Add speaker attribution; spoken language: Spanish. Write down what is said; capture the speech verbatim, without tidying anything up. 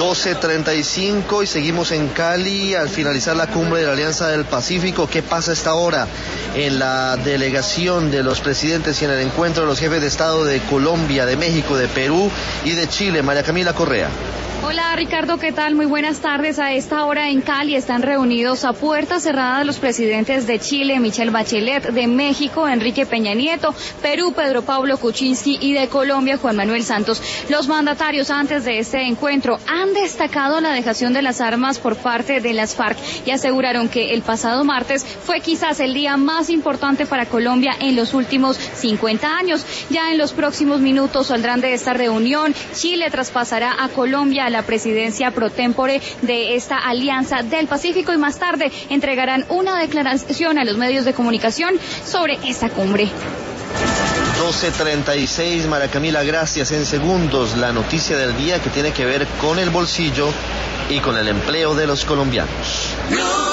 Speaker 1: doce treinta y cinco y seguimos en Cali al finalizar la cumbre de la Alianza del Pacífico. ¿Qué pasa a esta hora en la delegación de los presidentes y en el encuentro de los jefes de Estado de Colombia, de México, de Perú y de Chile? María Camila Correa.
Speaker 2: Hola Ricardo, ¿qué tal? Muy buenas tardes. A esta hora en Cali están reunidos a puerta cerrada los presidentes de Chile, Michelle Bachelet, de México, Enrique Peña Nieto, Perú, Pedro Pablo Kuczynski y de Colombia, Juan Manuel Santos. Los mandatarios antes de este encuentro han destacado la dejación de las armas por parte de las FARC y aseguraron que el pasado martes fue quizás el día más importante para Colombia en los últimos cincuenta años. Ya en los próximos minutos saldrán de esta reunión. Chile traspasará a Colombia la presidencia pro tempore de esta Alianza del Pacífico y más tarde entregarán una declaración a los medios de comunicación sobre esta cumbre.
Speaker 1: doce treinta y seis, María Camila, gracias. En segundos, la noticia del día que tiene que ver con el bolsillo y con el empleo de los colombianos.